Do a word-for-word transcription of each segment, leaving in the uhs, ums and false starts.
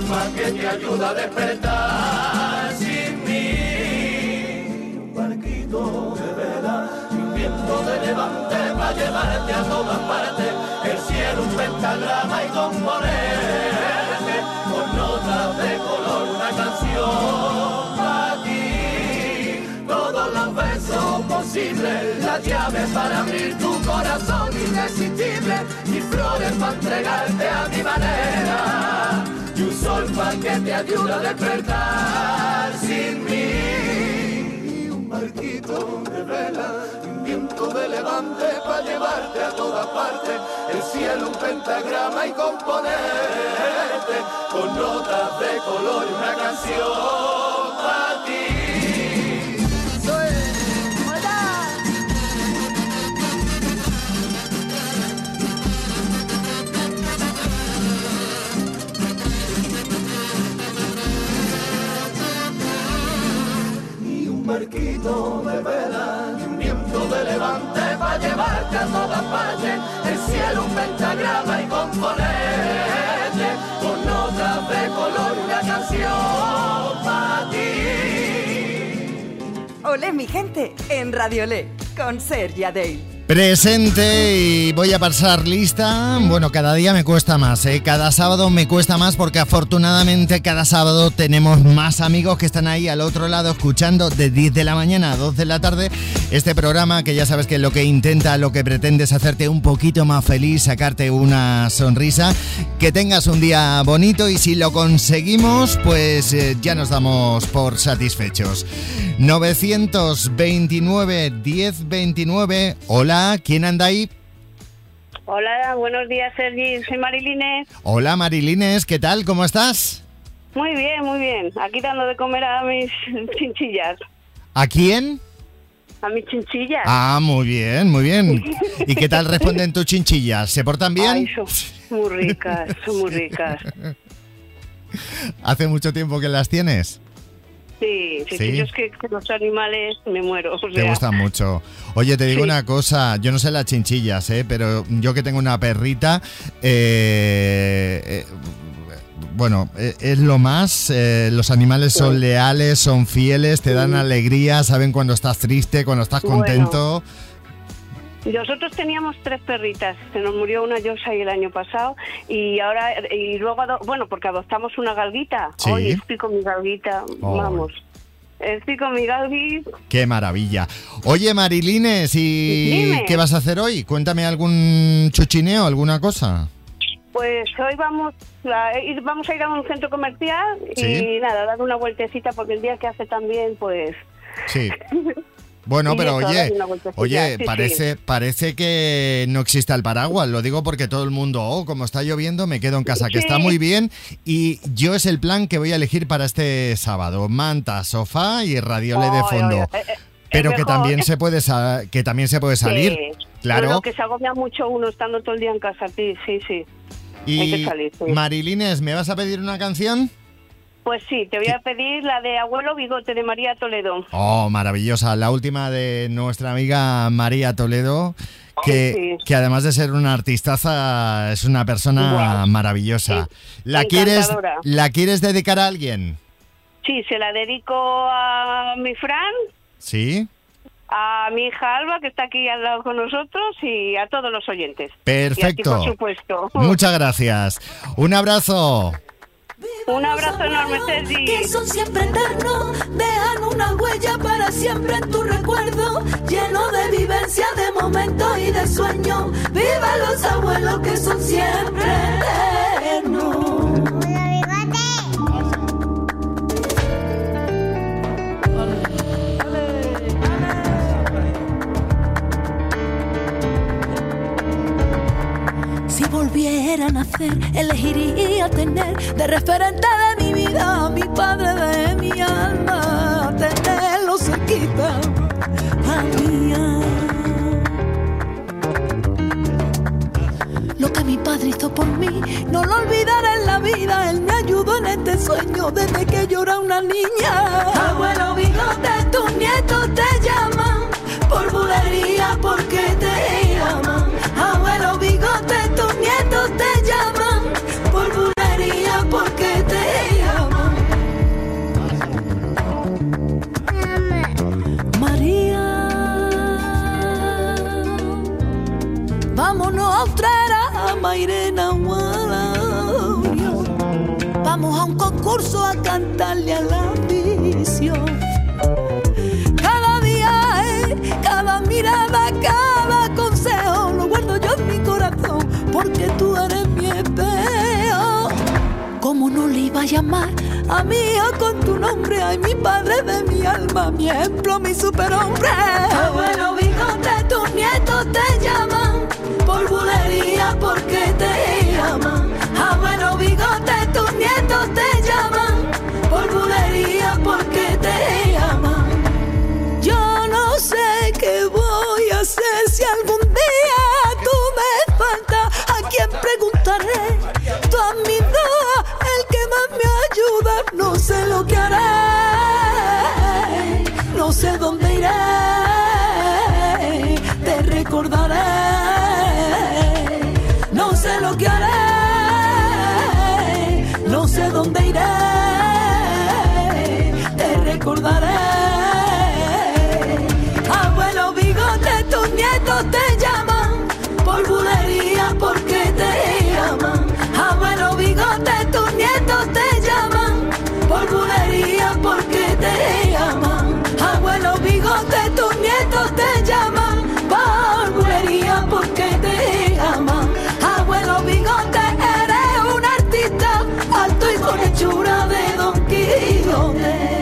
alma que te ayuda a despertar sin mí. Un barquito de vela, un viento de levante para llevarte a todas partes. El cielo un pentagrama y componerte con notas de color una canción para ti. Todos los besos posibles, las llaves para abrir tu corazón irresistible y flores para entregarte a mi manera. Y un sol para que te ayude a despertar sin mí. Y un barquito de vela, un viento de levante para llevarte a todas partes. El cielo un pentagrama y componerte con notas de color y una canción para ti. Un barquito de vela y un viento de levante para llevarte a todas partes. El cielo un pentagrama y componerte con notas de color una canción para ti. Olé mi gente en Radio Olé con Sergia Day. Presente y voy a pasar lista. Bueno, cada día me cuesta más, ¿eh? Cada sábado me cuesta más porque afortunadamente cada sábado tenemos más amigos que están ahí al otro lado escuchando de diez de la mañana a dos de la tarde este programa que ya sabes que lo que intenta, lo que pretende es hacerte un poquito más feliz, sacarte una sonrisa, que tengas un día bonito y si lo conseguimos pues eh, ya nos damos por satisfechos. novecientos veintinueve diez veintinueve. Hola. ¿Quién anda ahí? Hola, buenos días, Sergi. Soy Marilines. Hola, Marilines. ¿Qué tal? ¿Cómo estás? Muy bien, muy bien. Aquí dando de comer a mis chinchillas. ¿A quién? A mis chinchillas. Ah, muy bien, muy bien. ¿Y qué tal responden tus chinchillas? ¿Se portan bien? Ay, son muy ricas, son muy ricas. ¿Hace mucho tiempo que las tienes? Sí, sí, ¿Sí? sí, yo es que con los animales me muero. O sea. Te gustan mucho. Oye, te digo Sí. una cosa, yo no sé las chinchillas, ¿eh? Pero yo que tengo una perrita, eh, eh, bueno, eh, es lo más, eh, los animales son Sí. leales, son fieles, te dan Sí. alegría, saben cuando estás triste, cuando estás Bueno. contento. Nosotros teníamos tres perritas, se nos murió una Yorkshire el año pasado y ahora, y luego, ado- bueno, porque adoptamos una galguita. Sí. Hoy estoy con mi galguita, Oh. vamos. Estoy con mi galgui. ¡Qué maravilla! Oye, Marilines, ¿y Dime. qué vas a hacer hoy? Cuéntame algún chuchineo, alguna cosa. Pues hoy vamos a ir, vamos a ir a un centro comercial Sí. y nada, dar una vueltecita porque el día que hace también, pues... Sí. Bueno, Y pero eso, oye, dar una vueltecita. oye, Sí, parece, sí. parece que no exista el paraguas. Lo digo porque todo el mundo, oh, como está lloviendo, me quedo en casa, que Sí. está muy bien. Y yo es el plan que voy a elegir para este sábado: manta, sofá y radiole de Ay, fondo. ay, ay, es Pero que mejor. también se puede sa- que también se puede salir, Sí. claro. Bueno, que se agobia mucho uno estando todo el día en casa, sí, sí, sí. hay Y que salir, sí. Marilines, ¿me vas a pedir una canción? Pues sí, te voy a pedir la de Abuelo Bigote de María Toledo. Oh, maravillosa. La última de nuestra amiga María Toledo, que, Sí. que además de ser una artistaza, es una persona Guau. maravillosa. Sí, ¿La quieres, encantadora. ¿La quieres dedicar a alguien? Sí, se la dedico a mi Fran, Sí. a mi hija Alba, que está aquí al lado con nosotros, y a todos los oyentes. Perfecto. Y a ti, por supuesto. Muchas gracias. Un abrazo. Un abrazo enorme, Sergi. Que son siempre eternos, dejan una huella para siempre en tu recuerdo, lleno de vivencia, de momentos y de sueños. Viva los abuelos que son siempre eternos. Si volviera a nacer, elegiría tener de referente de mi vida a mi padre de mi alma, tenerlo cerquita a mía. Lo que mi padre hizo por mí, no lo olvidaré en la vida. Él me ayudó en este sueño desde que yo era una niña. Abuelo Bigote, tus nietos te llaman por bulería, porque te aman. Abuelo Bigote, tus nietos te llaman por bulería, porque te forzo a cantarle a la visión. Cada día, eh, cada mirada, cada consejo lo guardo yo en mi corazón, porque tú eres mi espejo. ¿Cómo no le iba a llamar a mi hijo con tu nombre? Ay, mi padre de mi alma, mi ejemplo, mi superhombre. Abuelo Bigote, tus nietos te llaman por bulería, porque te llaman. Abuelo Bigote, tus nietos te llaman por bulería, porque te llaman. Yo no sé qué voy a hacer si algún día tú me faltas. ¿A quién preguntaré? Tú a mi dos, el que más me ayuda. No sé lo que haré, no sé dónde iré, te recordaré. No sé lo que haré, no sé dónde iré, te recordaré. Abuelo Bigote, tus nietos te llaman por bulería, porque te llaman. Abuelo Bigote, tus nietos te llaman por bulería, porque te llaman. Abuelo Bigote, tus nietos te llaman por bulería, porque te llaman. Abuelo Bigote, eres un artista alto y con hechura de Don Quijote.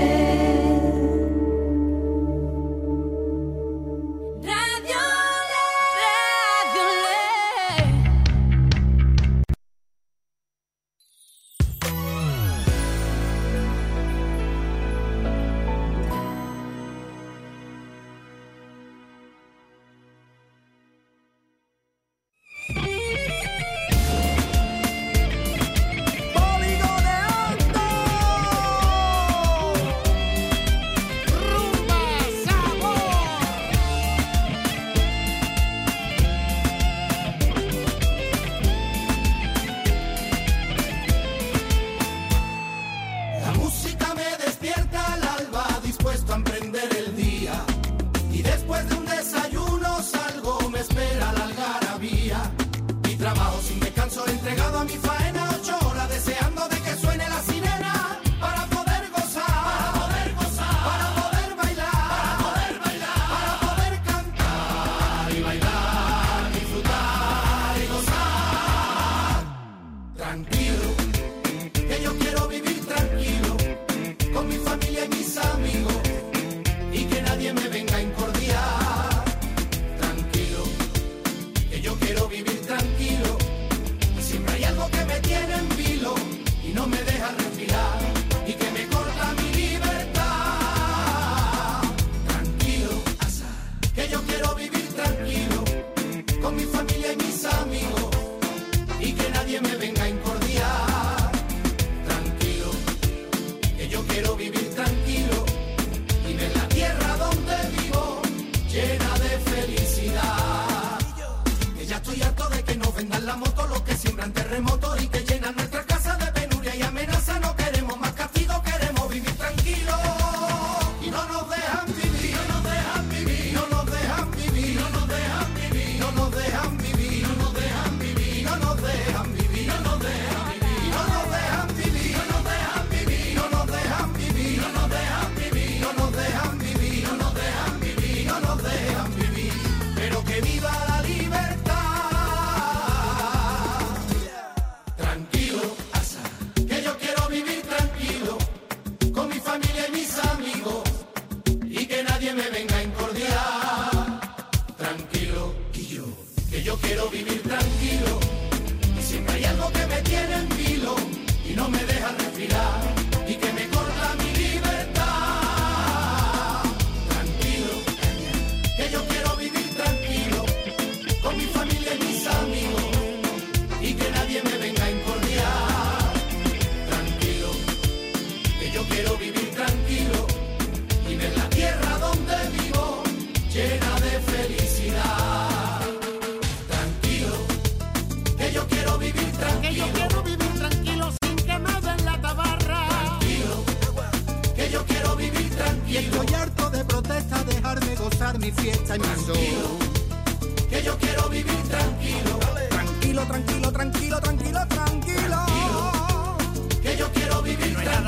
Tranquilo, tranquilo, tranquilo, tranquilo, tranquilo. Que yo quiero vivir tranquilo.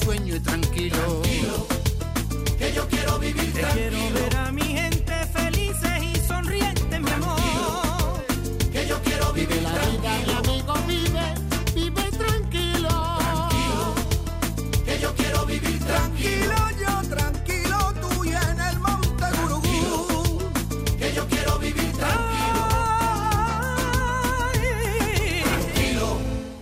risueño y tranquilo. Tranquilo, que yo quiero vivir que tranquilo. quiero ver a mi gente felices y sonrientes, mi amor. Que yo quiero vivir Vive la tranquilo. vida, mi amigo, vive, vive tranquilo. Tranquilo, que yo quiero vivir tranquilo. yo tranquilo, tú y en el monte Gurugú. Que yo quiero vivir tranquilo. Tranquilo.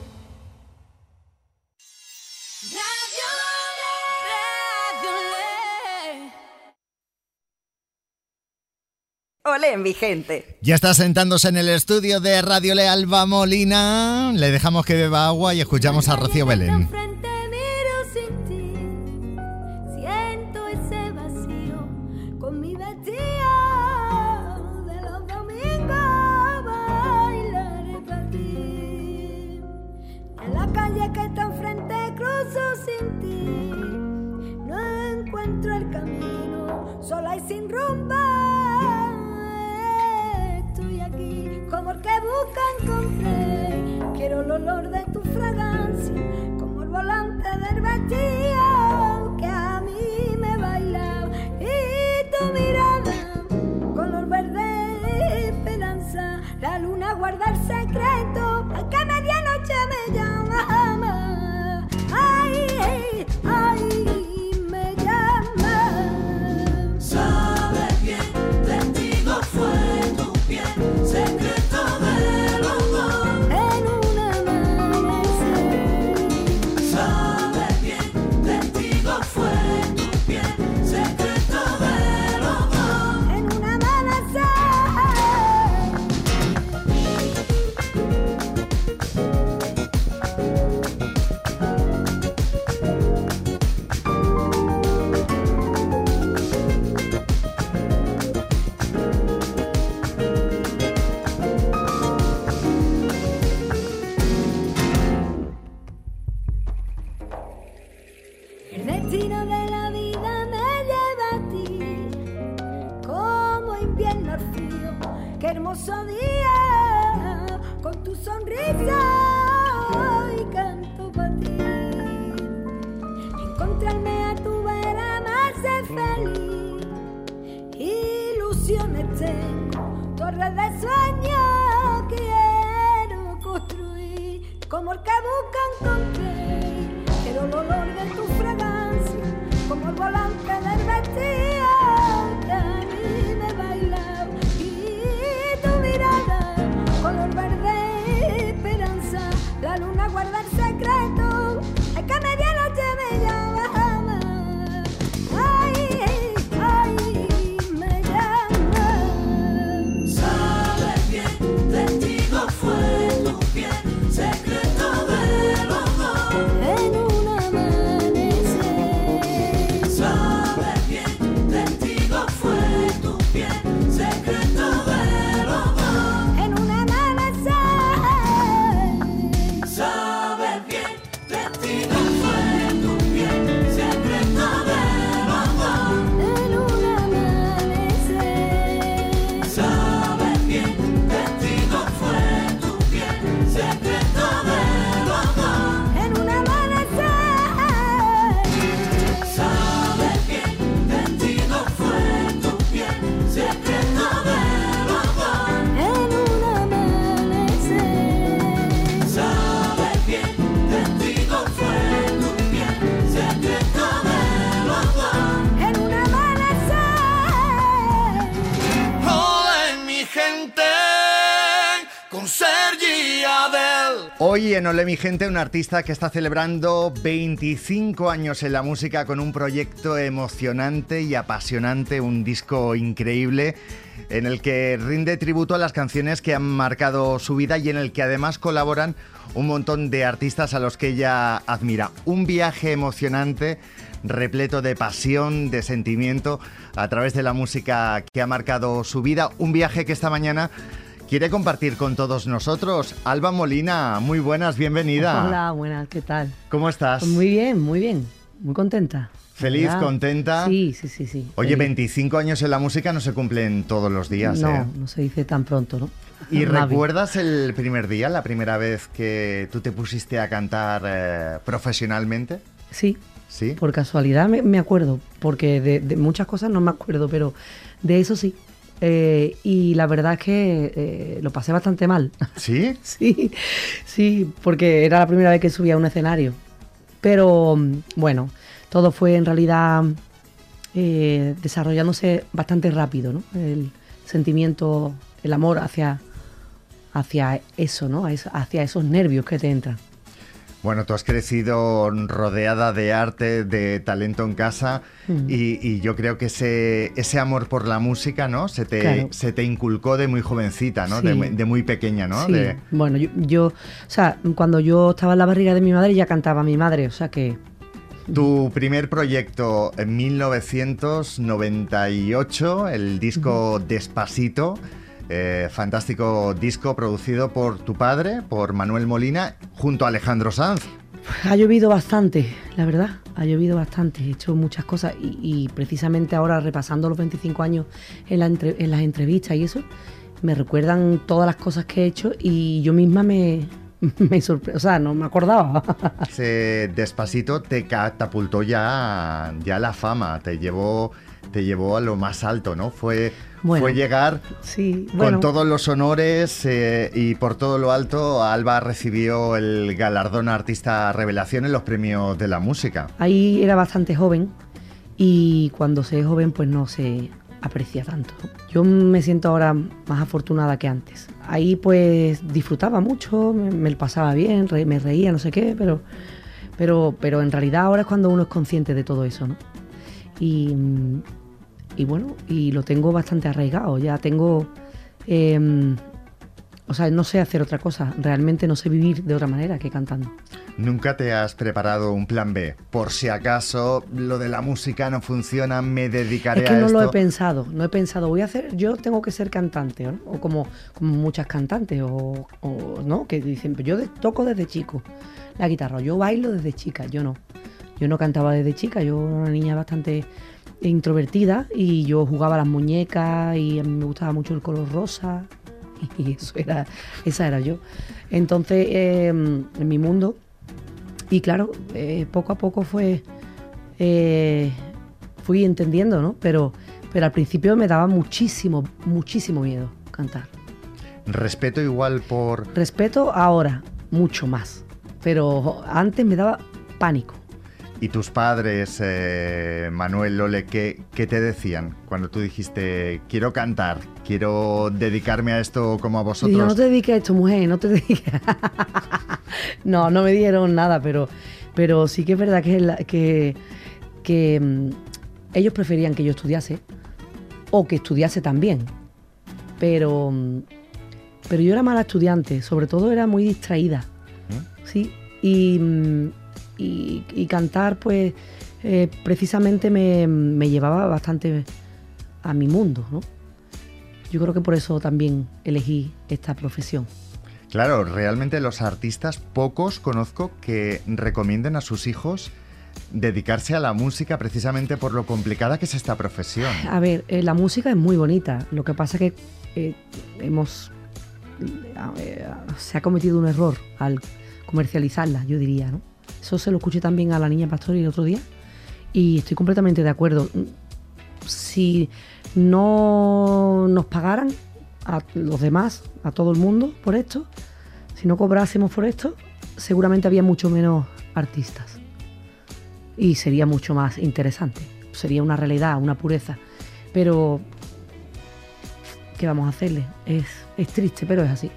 Olé, mi gente. Ya está sentándose en el estudio de Radio Le Alba Molina. Le dejamos que beba agua y escuchamos a Rocío Belén. Frente miro sin ti, siento ese vacío con mi vestido de los domingos bailaré para ti. En la calle que está enfrente cruzo sin ti, no encuentro el camino, sola y sin rumbo. Estoy aquí como el que busca encontré. Quiero el olor de tu fragancia, como el volante del vestido que a mí me baila. Y tu mirada, color verde, esperanza. La luna guarda el secreto, al que medianoche me llama. Ay, ay, ay, me llama. Sabes bien, testigo fue tu piel, secreto de los dos. En un amanecer, Sabes bien, testigo fue tu piel, secreto de los dos. en un amanecer. El destino de la vida me lleva a ti, como invierno al frío. Qué hermoso día, con tu sonrisa hoy canto para ti. Encontrarme a tu vera me hace feliz, ilusiones tengo, torres de sueño quiero construir, como el que busca encontré. Quiero el olor de tu fragancia, como el volante del vestido que a mí me baila. Y tu mirada, color verde, esperanza. La luna guarda el secreto, es que a medianoche me llama. Ay, ay, me llama. Sabes bien, testigo fue tu piel, secreto de los dos. En un amanecer, Sabes bien, testigo fue tu piel, secreto de los dos. en un amanecer. Sabes bien, testigo fue tu piel, secreto de los dos. En un amanecer, Sabes bien, testigo fue tu piel, secreto de los dos. en un amanecer, Sabes bien, testigo fue tu piel, secreto de los dos. en un amanecer, Sabes bien, testigo fue tu piel, secreto de los dos. en un amanecer. Hola mi gente, con Sergi Adel. Hoy en Olé mi gente, un artista que está celebrando veinticinco años en la música con un proyecto emocionante y apasionante, un disco increíble en el que rinde tributo a las canciones que han marcado su vida y en el que además colaboran un montón de artistas a los que ella admira. Un viaje emocionante, repleto de pasión, de sentimiento, a través de la música que ha marcado su vida. Un viaje que esta mañana quiere compartir con todos nosotros. Alba Molina, muy buenas, bienvenida. Hola, buenas, ¿qué tal? ¿Cómo estás? Pues muy bien, muy bien, muy contenta. ¿Feliz, ¿Verdad? contenta? Sí, sí, sí, sí. Oye, feliz. veinticinco años en la música no se cumplen todos los días, No, ¿eh? no se dice tan pronto, ¿no? ¿Y Más bien. recuerdas el primer día, la primera vez que tú te pusiste a cantar eh, profesionalmente? Sí, ¿Sí? Por casualidad me, me acuerdo, porque de, de muchas cosas no me acuerdo, pero de eso sí. Eh, y la verdad es que eh, lo pasé bastante mal. ¿Sí? Sí, sí, porque era la primera vez que subía a un escenario. Pero bueno, todo fue en realidad eh, desarrollándose bastante rápido, ¿no? El sentimiento, el amor hacia, hacia eso, ¿no? Hacia esos nervios que te entran. Bueno, tú has crecido rodeada de arte, de talento en casa, mm. y, y yo creo que ese, ese amor por la música, ¿no? Se te, claro. se te inculcó de muy jovencita, ¿no? Sí. De, de muy pequeña, ¿no? Sí. De... Bueno, yo, yo, o sea, cuando yo estaba en la barriga de mi madre ya cantaba mi madre, o sea que... Tu primer proyecto en mil novecientos noventa y ocho, el disco uh-huh. Despacito, eh, fantástico disco producido por tu padre, por Manuel Molina, junto a Alejandro Sanz. Ha llovido bastante, la verdad, ha llovido bastante, he hecho muchas cosas y, y precisamente ahora repasando los veinticinco años en, la entre, en las entrevistas y eso, me recuerdan todas las cosas que he hecho y yo misma me... me sorprendió, o sea, no me acordaba. Ese Despacito te catapultó ya, ya a la fama, te llevó, te llevó a lo más alto, ¿no? Fue, bueno, fue llegar sí, bueno. con todos los honores eh, y por todo lo alto. Alba recibió el galardón Artista Revelación en los premios de la música. Ahí era bastante joven y cuando se es joven pues no se aprecia tanto. Yo me siento ahora más afortunada que antes. Ahí pues disfrutaba mucho, me, me lo pasaba bien, re, me reía, no sé qué, pero, pero, pero en realidad ahora es cuando uno es consciente de todo eso, ¿no? Y, y bueno, y lo tengo bastante arraigado, ya tengo... Eh, o sea, no sé hacer otra cosa, realmente no sé vivir de otra manera que cantando. ¿Nunca te has preparado un plan B? Por si acaso lo de la música no funciona, me dedicaré a esto. Es que no lo he pensado, no he pensado, voy a hacer, yo tengo que ser cantante, ¿no? O como, como muchas cantantes, o, o ¿no? Que dicen, yo de, toco desde chico la guitarra, yo bailo desde chica, yo no. Yo no cantaba desde chica, yo era una niña bastante introvertida y yo jugaba a las muñecas y a mí me gustaba mucho el color rosa y eso era, esa era yo. Entonces, eh, en mi mundo... Y claro, eh, poco a poco fue eh, fui entendiendo, ¿no? Pero, pero al principio me daba muchísimo, muchísimo miedo cantar. ¿Respeto igual por...? Respeto ahora, mucho más. Pero antes me daba pánico. ¿Y tus padres, eh, Manuel, Lole, qué, qué te decían cuando tú dijiste, quiero cantar, quiero dedicarme a esto como a vosotros? Y yo, no te dediques a esto, mujer, no te dediques. No, no me dieron nada, pero, pero sí que es verdad que, la, que, que um, ellos preferían que yo estudiase o que estudiase también. Pero, um, pero yo era mala estudiante, sobre todo era muy distraída. ¿Mm? Sí, y... Um, Y, y cantar, pues, eh, precisamente me, me llevaba bastante a mi mundo, ¿no? Yo creo que por eso también elegí esta profesión. Claro, realmente los artistas, pocos conozco que recomienden a sus hijos dedicarse a la música precisamente por lo complicada que es esta profesión. A ver, eh, la música es muy bonita, lo que pasa es que eh, hemos... Eh, se ha cometido un error al comercializarla, yo diría, ¿no? Eso se lo escuché también a la niña Pastori el otro día y estoy completamente de acuerdo. Si no nos pagaran a los demás, a todo el mundo por esto, si no cobrásemos por esto, seguramente había mucho menos artistas y sería mucho más interesante. Sería una realidad, una pureza. Pero, ¿qué vamos a hacerle? Es, es triste, pero es así.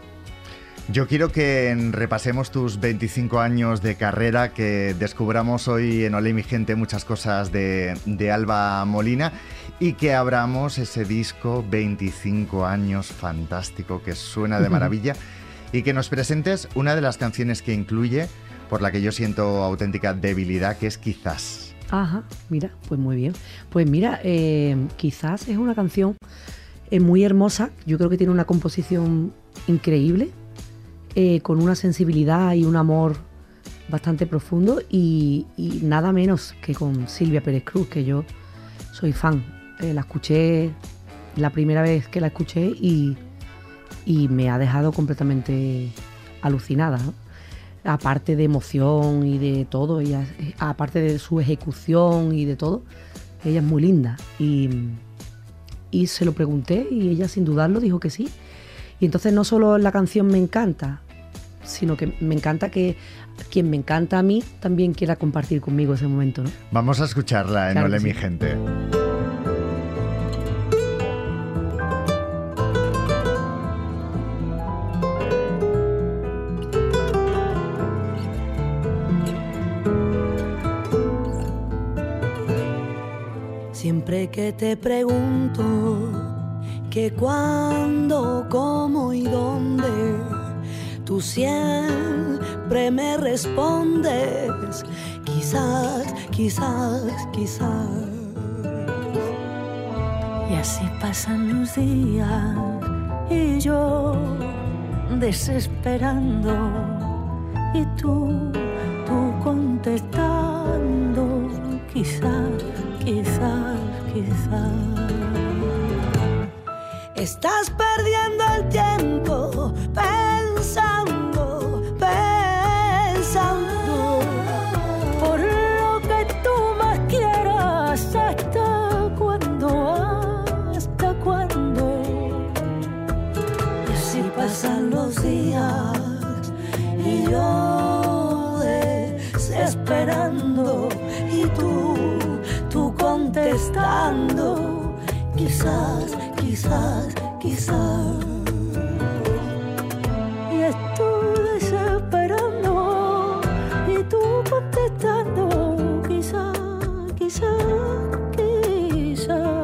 Yo quiero que repasemos tus veinticinco años de carrera, que descubramos hoy en Olé mi gente muchas cosas de, de Alba Molina y que abramos ese disco veinticinco años fantástico que suena de maravilla y que nos presentes una de las canciones que incluye, por la que yo siento auténtica debilidad, que es Quizás. Ajá, mira, pues muy bien. Pues mira, eh, Quizás es una canción eh, muy hermosa, yo creo que tiene una composición increíble. Eh, con una sensibilidad y un amor bastante profundo y, y nada menos que con Silvia Pérez Cruz, que yo soy fan. Eh, la escuché la primera vez que la escuché y, y me ha dejado completamente alucinada, ¿no? aparte de emoción y de todo, ella, aparte de su ejecución y de todo, ella es muy linda. Y, y se lo pregunté y ella sin dudarlo dijo que sí. Y entonces no solo la canción me encanta, sino que me encanta que quien me encanta a mí también quiera compartir conmigo ese momento, ¿no? Vamos a escucharla en Claro Ole que mi sí. gente. Siempre que te pregunto que cuándo, cómo y dónde, tú siempre me respondes, quizás, quizás, quizás. Y así pasan los días y yo desesperando y tú, tú contestando, quizás, quizás, quizás. Estás perdiendo el tiempo pensando, pensando por lo que tú más quieras. ¿Hasta cuándo? ¿Hasta cuándo? Y así pasan los días y yo desesperando y tú, tú contestando, quizás, quizás, quizás. Y estoy desesperando y tú contestando, quizás, quizás, quizás.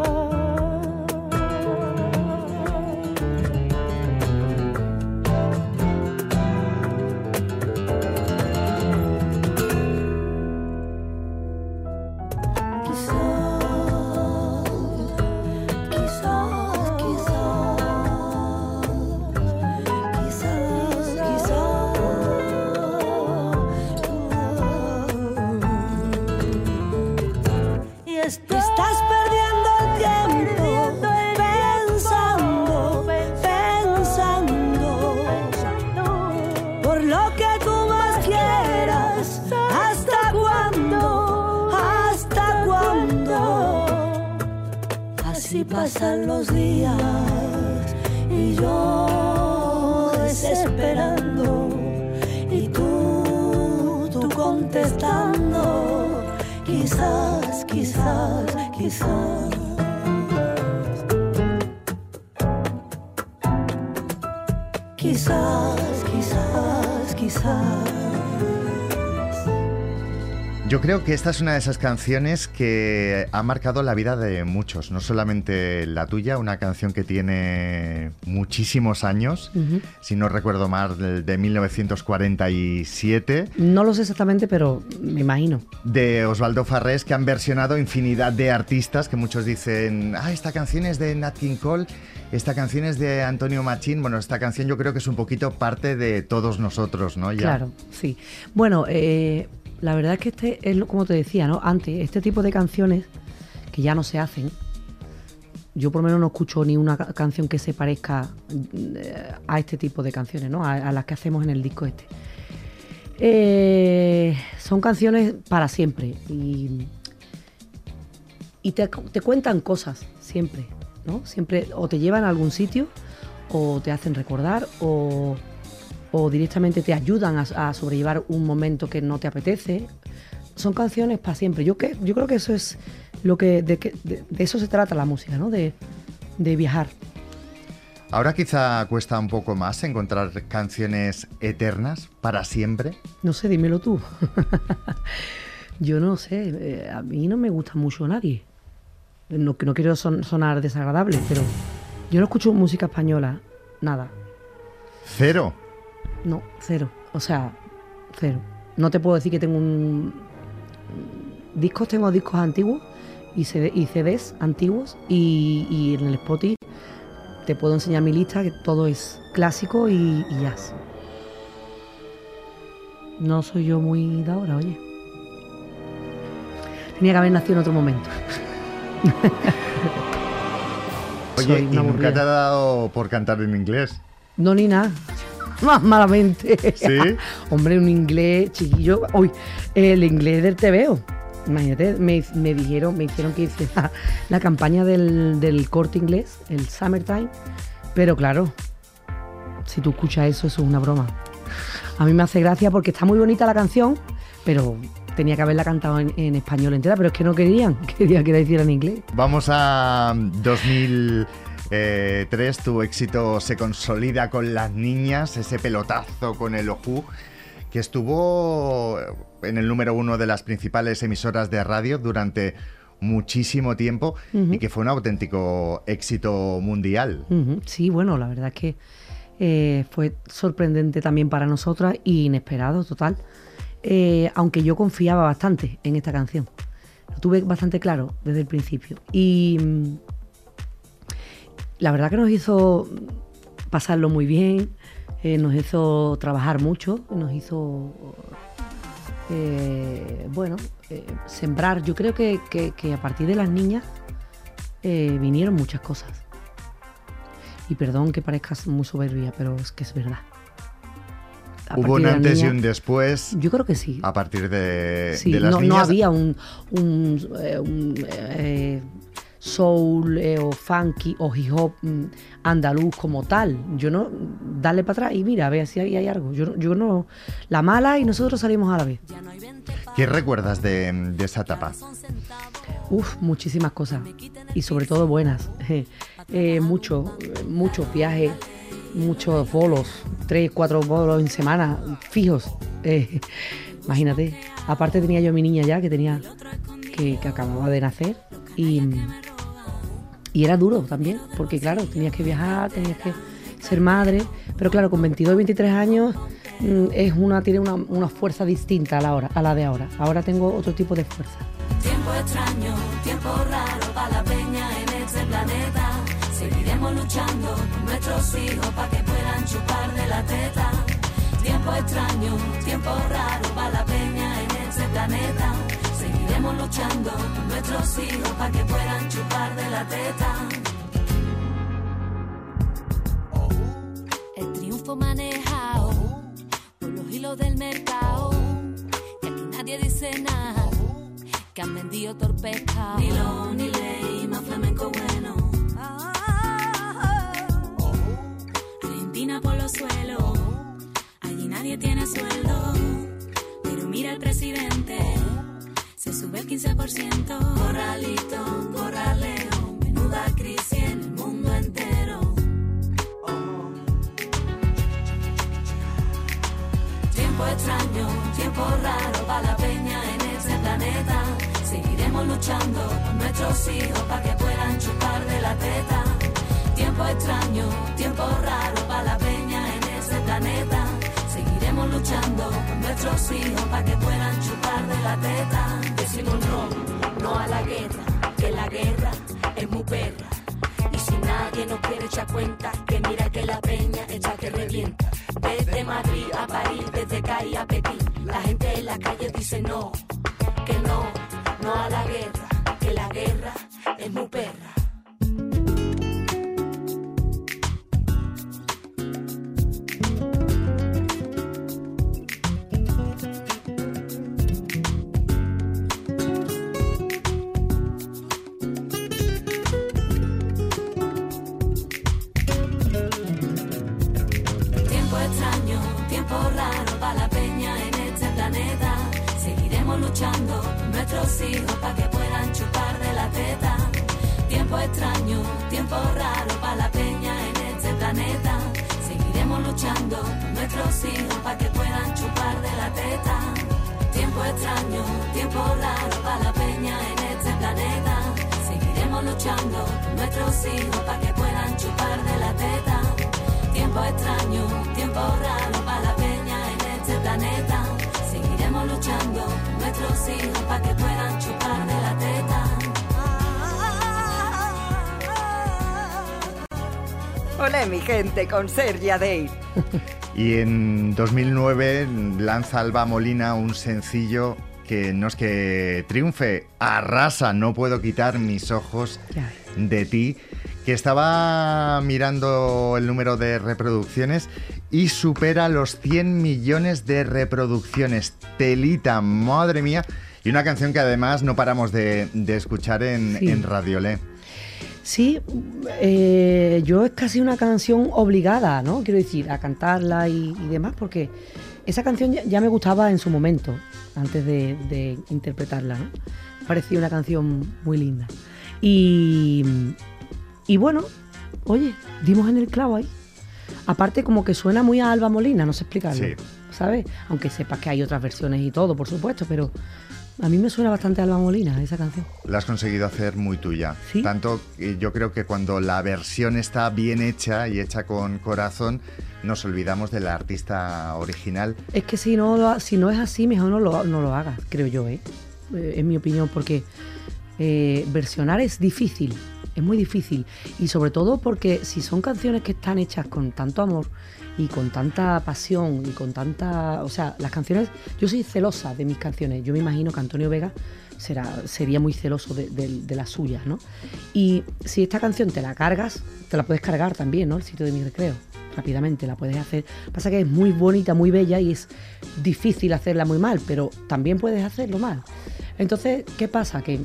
Estás perdiendo el tiempo pensando, pensando por lo que tú más quieras. ¿Hasta cuándo? ¿Hasta cuándo? Así pasan los días y yo desesperando y tú, tú contestando, quizás, quizás, quizás. Quizás, quizás, quizás. Yo creo que esta es una de esas canciones que ha marcado la vida de muchos, no solamente la tuya, una canción que tiene muchísimos años, uh-huh. si no recuerdo mal, de, de mil novecientos cuarenta y siete. No lo sé exactamente, pero me imagino. De Osvaldo Farrés, que han versionado infinidad de artistas, que muchos dicen, ah, esta canción es de Nat King Cole, esta canción es de Antonio Machín. Bueno, esta canción yo creo que es un poquito parte de todos nosotros, ¿no? Ya. Claro, sí. Bueno, eh... la verdad es que este es como te decía, ¿no? Antes, este tipo de canciones que ya no se hacen, yo por lo menos no escucho ni una ca- canción que se parezca eh, a este tipo de canciones, ¿no? A, a las que hacemos en el disco este. Eh, son canciones para siempre y, y te, te cuentan cosas siempre, ¿no? Siempre o te llevan a algún sitio o te hacen recordar o... o directamente te ayudan a, a sobrellevar un momento que no te apetece. Son canciones para siempre. Yo, que, yo creo que eso es lo que de, que, de, de eso se trata la música, ¿no? De, de viajar. Ahora quizá cuesta un poco más encontrar canciones eternas para siempre. No sé, dímelo tú. Yo no sé, eh, a mí no me gusta mucho nadie. No, no quiero son, sonar desagradable, pero yo no escucho música española, nada. Cero. No, cero. O sea, cero. No te puedo decir que tengo un... Discos, tengo discos antiguos y, C D, y C Ds antiguos y, y en el Spotify te puedo enseñar mi lista, que todo es clásico y, y jazz. No soy yo muy de ahora, oye. Tenía que haber nacido en otro momento. Oye, ¿y nunca te ha dado por cantar en inglés? No, ni nada. más malamente. ¿Sí? Hombre, un inglés chiquillo. Uy, el inglés del T V O. Imagínate, me, me dijeron, me hicieron que hiciera la campaña del, del Corte Inglés, el Summertime. Pero claro, si tú escuchas eso, eso es una broma. A mí me hace gracia porque está muy bonita la canción, pero tenía que haberla cantado en, en español entera, pero es que no querían, querían que la hiciera en inglés. Vamos a dos mil tres, tu éxito se consolida con Las Niñas, ese pelotazo con el Ojú, que estuvo en el número uno de las principales emisoras de radio durante muchísimo tiempo, uh-huh. y que fue un auténtico éxito mundial. Uh-huh. Sí, bueno, la verdad es que eh, fue sorprendente también para nosotras y inesperado, total. Eh, aunque yo confiaba bastante en esta canción. Lo tuve bastante claro desde el principio. Y mmm, la verdad que nos hizo pasarlo muy bien, eh, nos hizo trabajar mucho, nos hizo, eh, bueno, eh, sembrar. Yo creo que, que, que a partir de Las Niñas eh, vinieron muchas cosas. Y perdón que parezca muy soberbia, pero es que es verdad. ¿Hubo un antes niña, y un después? Yo creo que sí. A partir de, sí, de Las no, Niñas. No había un, un, eh, un eh, soul eh, o funky o hip hop mm, andaluz como tal. Yo no, dale para atrás y mira, a ver si hay, hay algo. Yo, yo no, la mala y nosotros salimos a la vez. ¿Qué recuerdas de, de esa etapa? Uf, muchísimas cosas y sobre todo buenas. eh, mucho, muchos viajes, muchos bolos, tres, cuatro bolos en semana, fijos. Eh, imagínate. Aparte tenía yo a mi niña ya, que tenía, que, que acababa de nacer, y, y era duro también, porque claro, tenías que viajar, tenías que ser madre, pero claro, con veintidós y veintitrés años es una, tiene una, una fuerza distinta a la, hora, a la de ahora. Ahora tengo otro tipo de fuerza. Tiempo extraño, tiempo raro para la peña en este planeta. Seguiremos luchando por nuestros hijos para que puedan chupar de la teta. Tiempo extraño, tiempo raro para la peña en este planeta. Seguiremos luchando por nuestros hijos para que puedan chupar de la teta. El triunfo manejado por los hilos del mercado, que aquí nadie dice nada, que han vendido torpezas. Ni lo, ni ley, más flamenco bueno. Argentina por los suelos, allí nadie tiene sueldo, pero mira el presidente, se sube el quince por ciento. Corralito, corraleo, menuda crisis en el mundo entero. Tiempo extraño, tiempo raro para la peña en este planeta. Seguiremos luchando por nuestros hijos para que puedan chupar de la teta. Tiempo extraño, tiempo raro para la peña en este planeta. Seguiremos luchando por nuestros hijos para que puedan chupar de la teta. Decimos no, no a la guerra, que la guerra es muy perra. Y si nadie nos quiere echar cuenta, que mira que la peña está que revienta. Desde Madrid a París, desde Cali a Pekín, la gente en la calle dice no, que no, no a la guerra, que la guerra es muy perra. Luchando por nuestros hijos para que puedan chupar de la teta. Tiempo extraño, tiempo raro para la peña en este planeta. Seguiremos luchando por nuestros hijos para que puedan chupar de la teta. Tiempo extraño, tiempo raro para la peña en este planeta. Seguiremos luchando por nuestros hijos para que puedan chupar de la teta. Tiempo extraño, tiempo raro para la peña en este planeta. Seguiremos luchando por nuestros hijos para que puedan chupar de la teta. Olé, mi gente, con Sergia Day. Y en dos mil nueve lanza Alba Molina un sencillo que no es que triunfe, arrasa, no puedo quitar mis ojos de ti, que estaba mirando el número de reproducciones y supera los cien millones de reproducciones. Telita, madre mía. Y una canción que además no paramos de, de escuchar en, Sí. en Radiolé. Sí, eh, yo es casi una canción obligada, ¿no? Quiero decir, a cantarla y, y demás, porque esa canción ya, ya me gustaba en su momento, antes de, de interpretarla, ¿no? Me parecía una canción muy linda. Y, y bueno, oye, dimos en el clavo ahí. Aparte como que suena muy a Alba Molina, no sé explicarlo, Sí. ¿sabes? Aunque sepas que hay otras versiones y todo, por supuesto, pero a mí me suena bastante a Alba Molina esa canción. La has conseguido hacer muy tuya. ¿Sí? Tanto que yo creo que cuando la versión está bien hecha y hecha con corazón, nos olvidamos de la artista original. Es que si no, lo- si no es así, mejor no lo, no lo hagas, creo yo, ¿eh? Eh, es mi opinión, porque eh, versionar es difícil, es muy difícil. Y sobre todo porque si son canciones que están hechas con tanto amor y con tanta pasión y con tanta... O sea, las canciones... Yo soy celosa de mis canciones. Yo me imagino que Antonio Vega será, sería muy celoso de, de- de las suyas, ¿no? Y si esta canción te la cargas, te la puedes cargar también, ¿no? El sitio de mi recreo. Rápidamente la puedes hacer. Pasa que es muy bonita, muy bella y es difícil hacerla muy mal, pero también puedes hacerlo mal. Entonces, ¿qué pasa? Que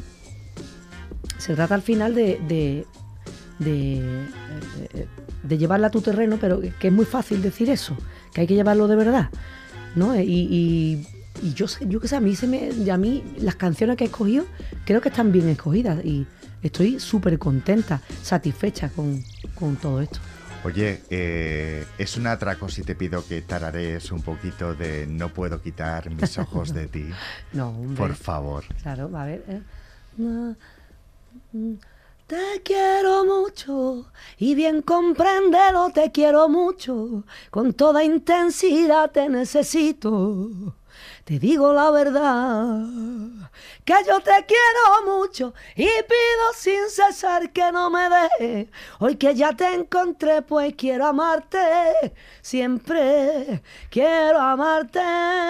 se trata al final de, de, de, eh, de llevarla a tu terreno, pero que es muy fácil decir eso, que hay que llevarlo de verdad, ¿no? Y, y, y yo, sé- yo qué sé, a mí, se me, a mí las canciones que he escogido creo que están bien escogidas y estoy súper contenta, satisfecha con, con todo esto. Oye, eh, es un atraco si te pido que tararees un poquito de No puedo quitar mis ojos de ti. No, hombre. Por favor. Claro, a ver. eh. Na- mm. Te quiero mucho y bien compréndelo, te quiero mucho, con toda intensidad te necesito. Te digo la verdad, que yo te quiero mucho y pido sin cesar que no me dejes. Hoy que ya te encontré, pues quiero amarte, siempre quiero amarte.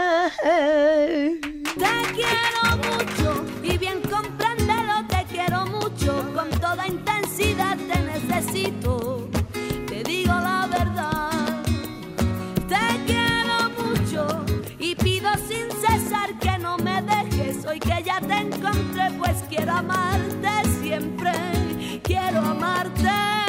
Te quiero mucho y bien compréndelo, te quiero mucho, con toda intensidad te necesito, te digo la verdad. Te quiero mucho y pido sin cesar que no me dejes, hoy que ya te encontré, pues quiero amarte siempre, quiero amarte.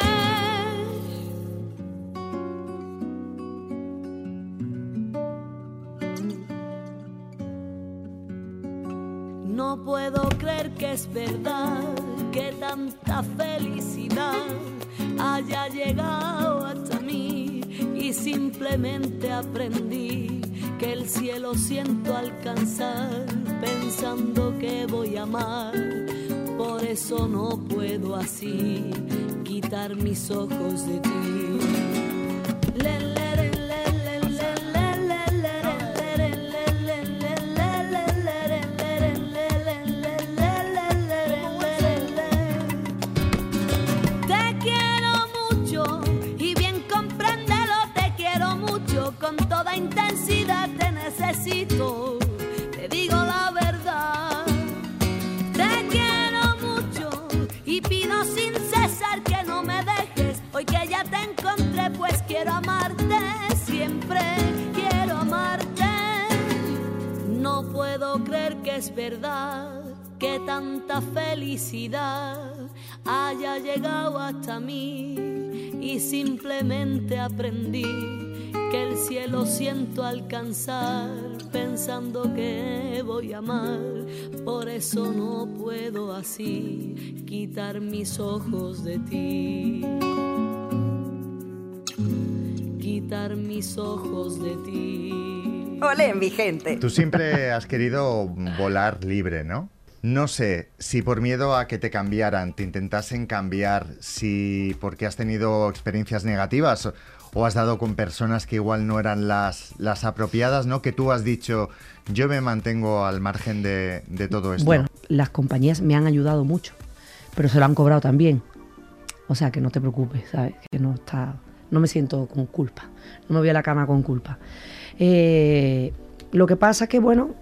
No puedo creer que es verdad que tanta felicidad haya llegado hasta mí y simplemente aprendí que el cielo siento alcanzar pensando que voy a amar. Por eso no puedo así quitar mis ojos de ti. Le, le, le, le, le, le, le, le, le, le, le, te quiero mucho y bien compréndelo, te quiero mucho, con toda intensidad te necesito, te digo la verdad. Te quiero mucho y pido sin cesar que no me dejes, hoy que ya te encontré, pues quiero amarte, siempre quiero amarte. No puedo creer que es verdad que tanta felicidad haya llegado hasta mí y simplemente aprendí que el cielo siento alcanzar pensando que voy a amar. Por eso no puedo así quitar mis ojos de ti, quitar mis ojos de ti. Olé, mi gente. Tú siempre has querido volar libre, ¿no? No sé si por miedo a que te cambiaran, te intentasen cambiar, si porque has tenido experiencias negativas o, o has dado con personas que igual no eran las, las apropiadas, ¿no? Que tú has dicho, yo me mantengo al margen de, de todo esto. Bueno, las compañías me han ayudado mucho, pero se lo han cobrado también. O sea, que no te preocupes, ¿sabes? Que no está, no me siento con culpa, no me voy a la cama con culpa. Eh, lo que pasa es que, bueno,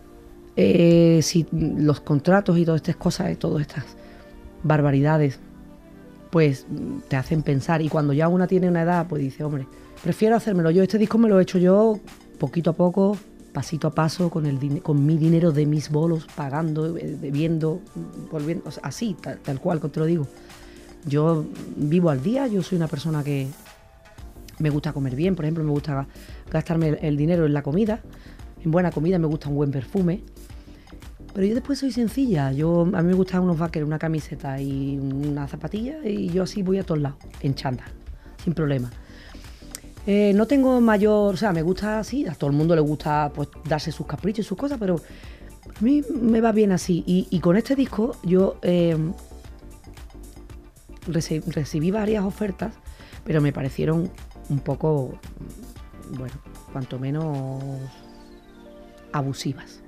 eh, si los contratos y todas estas cosas, todas estas barbaridades pues te hacen pensar. Y cuando ya una tiene una edad, pues dice, hombre, prefiero hacérmelo yo. Este disco me lo he hecho yo poquito a poco, pasito a paso, con, el, con mi dinero de mis bolos, pagando, bebiendo, volviendo, o sea, así, tal, tal cual, como te lo digo. Yo vivo al día, yo soy una persona que me gusta comer bien, por ejemplo, me gusta gastarme el, el dinero en la comida, en buena comida, me gusta un buen perfume. Pero yo después soy sencilla, yo, a mí me gustan unos vaqueros, una camiseta y una zapatilla, y yo así voy a todos lados, en chándal, sin problema. Eh, no tengo mayor, o sea, me gusta así, a todo el mundo le gusta pues darse sus caprichos y sus cosas, pero a mí me va bien así. Y, y con este disco yo eh, reci- recibí varias ofertas, pero me parecieron un poco, bueno, cuanto menos abusivas.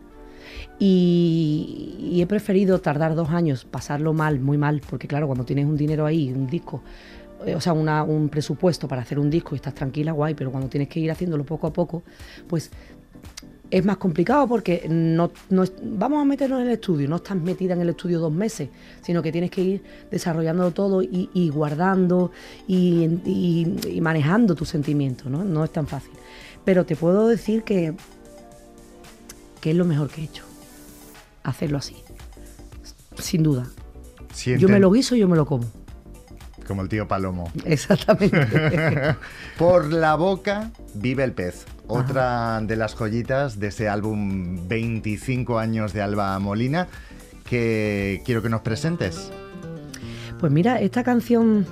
Y, y he preferido tardar dos años, pasarlo mal, muy mal, porque claro, cuando tienes un dinero ahí, un disco, o sea, una, un presupuesto para hacer un disco y estás tranquila, guay, pero cuando tienes que ir haciéndolo poco a poco, pues es más complicado porque no, no vamos a meternos en el estudio, no estás metida en el estudio dos meses, sino que tienes que ir desarrollándolo todo y, y guardando y, y, y manejando tus sentimientos, ¿no? No es tan fácil. Pero te puedo decir que, que es lo mejor que he hecho, hacerlo así, sin duda. Sienten... Yo me lo guiso y yo me lo como. Como el tío Palomo. Exactamente. Por la boca vive el pez. Otra Ajá. de las joyitas de ese álbum veinticinco años de Alba Molina, que quiero que nos presentes. Pues mira, esta canción,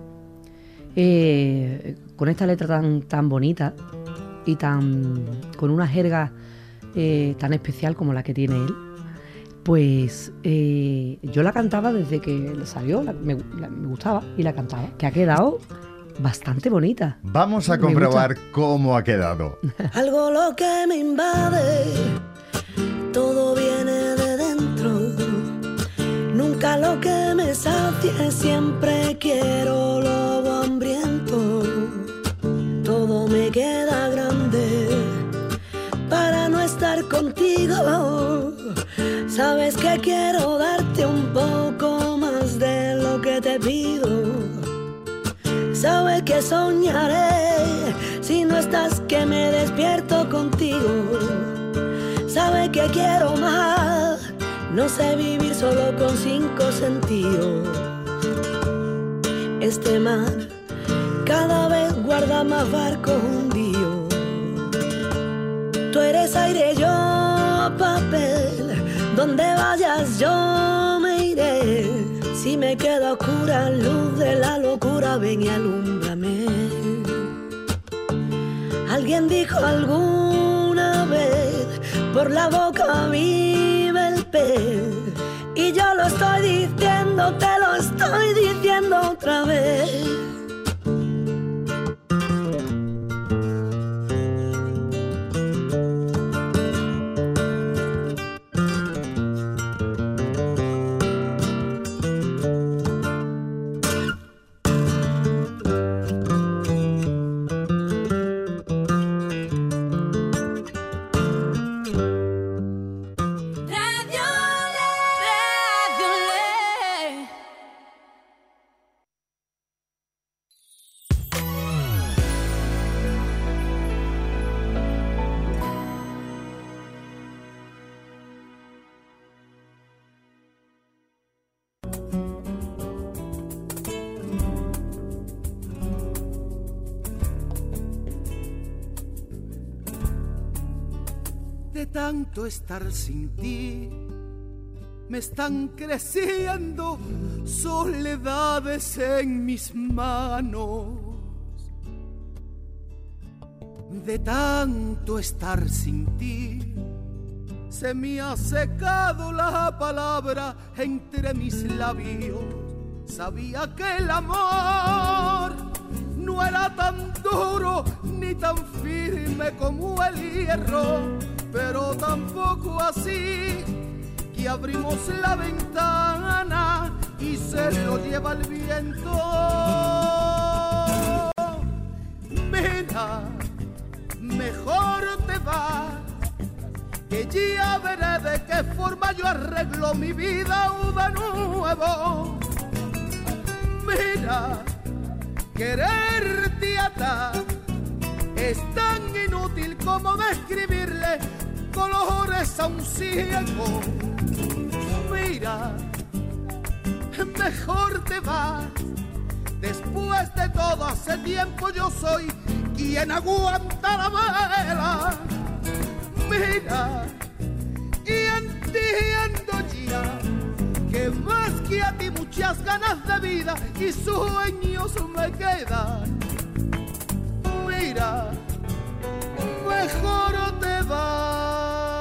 eh, con esta letra tan, tan bonita y tan con una jerga eh, tan especial como la que tiene él, pues eh, yo la cantaba desde que salió, la, me, la, me gustaba y la cantaba, que ha quedado bastante bonita. Vamos a comprobar cómo ha quedado. Algo lo que me invade, todo viene de dentro, nunca lo que me sacie, siempre quiero lobo hambriento, todo me queda grande para no estar contigo. Sabes que quiero darte un poco más de lo que te pido. Sabes que soñaré si no estás, que me despierto contigo. Sabes que quiero más, no sé vivir solo con cinco sentidos. Este mar cada vez guarda más barcos hundidos. Tú eres aire, yo papel, donde vayas yo me iré. Si me queda oscura, luz de la locura, ven y alúmbrame. Alguien dijo alguna vez, por la boca vive el pez. Y yo lo estoy diciendo, te lo estoy diciendo otra vez. De tanto estar sin ti, me están creciendo soledades en mis manos. De tanto estar sin ti, se me ha secado la palabra entre mis labios. Sabía que el amor no era tan duro ni tan firme como el hierro, pero tampoco así que abrimos la ventana y se lo lleva el viento. Mira, mejor te va, que ya veré de qué forma yo arreglo mi vida de nuevo. Mira, quererte atar es tan inútil como describirle colores a un ciego. Mira, mejor te vas. Después de todo, hace tiempo yo soy quien aguanta la vela. Mira, y entiendo ya que más que a ti muchas ganas de vida y sueños me quedan. Mira, mejor te vas.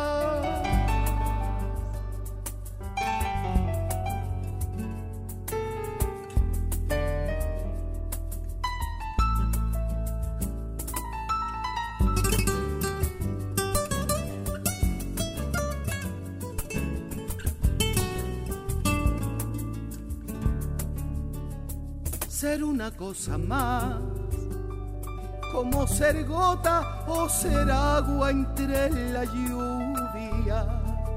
Ser una cosa más, como ser gota o ser agua entre la lluvia.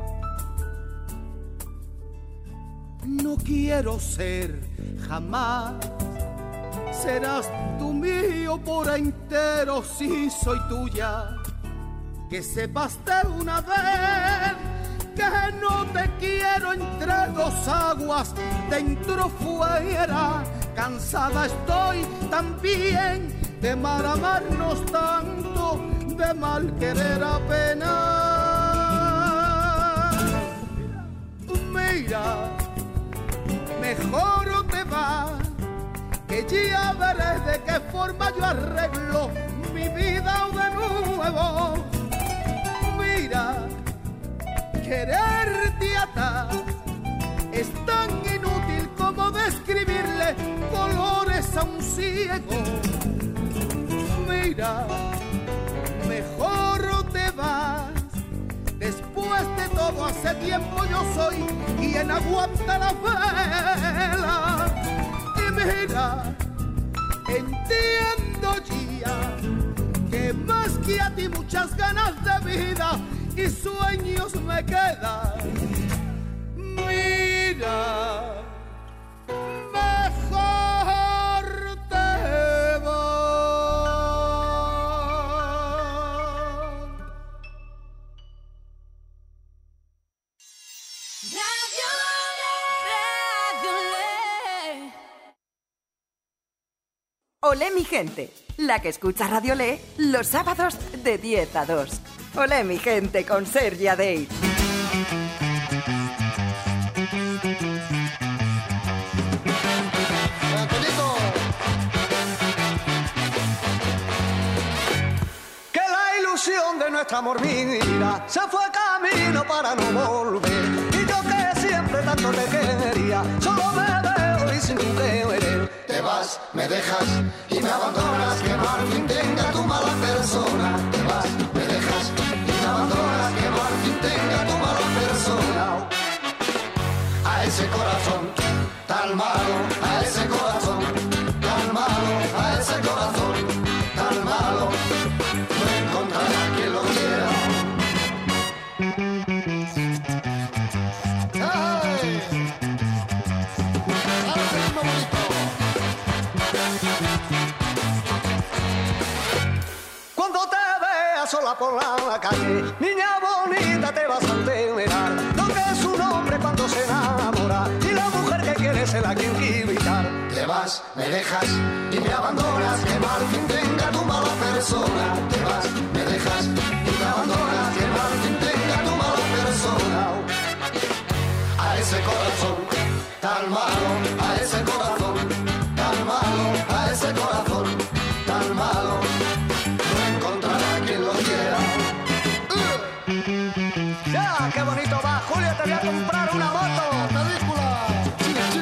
No quiero ser jamás, serás tú mío por entero si soy tuya. Que sepas de una vez que no te quiero entre dos aguas, dentro fuera. Cansada estoy también de mal amarnos tanto, de mal querer apenas. Mira, mejor te vas, que ya veré de qué forma yo arreglo mi vida de nuevo. Mira, quererte atar es tan inútil como describirle colores a un ciego. Mira, mejor te vas. Después de todo, hace tiempo yo soy quien aguanta la vela. Y mira, entiendo ya que más que a ti muchas ganas de vida y sueños me quedan. Mira, mejor te vas. Radio Le. Olé mi gente, la que escucha Radio Le los sábados de diez a dos. Olé mi gente con Sergia Date. Que la ilusión de nuestra amor mira se fue camino para no volver. Y yo que siempre tanto te quería, solo me veo y sin tu querer. Te vas, me dejas y me abandonas, que mal fin tenga tu mala persona. Te vas, me dejas y me abandonas, que mal fin tenga tu mala persona. A ese corazón tan malo, a ese corazón tan malo, a ese corazón tan malo, no encontrará quien lo quiera. ¡Ay! ¡Ahora seguimos bonito! Cuando te veas sola por la calle, niña bonita, te vas a enterar lo que es un hombre cuando se enamora y la mujer que quiere se la quiere quitar. Te vas, me dejas y me abandonas, que mal fin tenga tu mala persona. Te vas, me dejas y me abandonas, que mal fin tenga tu mala persona. A ese corazón tan malo, a ese corazón tan malo, a ese corazón tan malo, no encontrará quien lo quiera. Uh. Ya, qué bonito va, Julio, te voy a comprar una moto. ¡Película! Sí, sí.